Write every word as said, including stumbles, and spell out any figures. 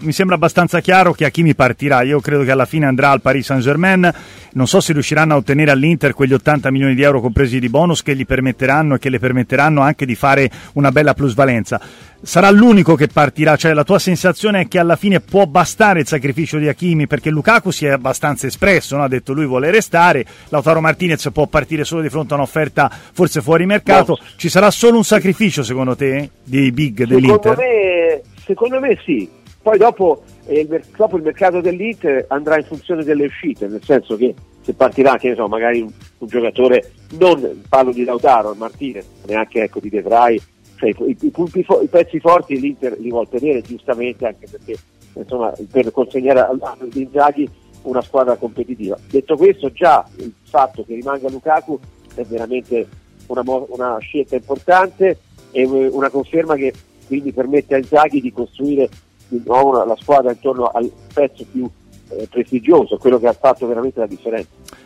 mi sembra abbastanza chiaro che Hakimi partirà. Io credo che alla fine andrà al Paris Saint-Germain. Non so se riusciranno a ottenere all'Inter quegli ottanta milioni di euro compresi di bonus che gli permetteranno e che le permetteranno anche di fare una bella plusvalenza. Sarà l'unico che partirà, cioè la tua sensazione è che alla fine può bastare il sacrificio di Hakimi, perché Lukaku si è abbastanza espresso, no? Ha detto lui vuole restare, Lautaro Martinez può partire solo di fronte a un'offerta forse fuori mercato. No. Ci sarà solo un sacrificio secondo te dei big dell'Inter? Secondo me, secondo me sì, poi dopo, eh, il, dopo il mercato dell'Inter andrà in funzione delle uscite, nel senso che se partirà, che ne so, magari un, un giocatore, non parlo di Lautaro Martinez, neanche ecco di De Vrij, cioè, i, i, punti fo- i pezzi forti l'Inter li vuol tenere giustamente, anche perché insomma per consegnare a Inzaghi una squadra competitiva. Detto questo, già il fatto che rimanga Lukaku è veramente una, mo- una scelta importante e una conferma che quindi permette a Inzaghi di costruire di nuovo la squadra intorno al pezzo più eh, prestigioso, quello che ha fatto veramente la differenza.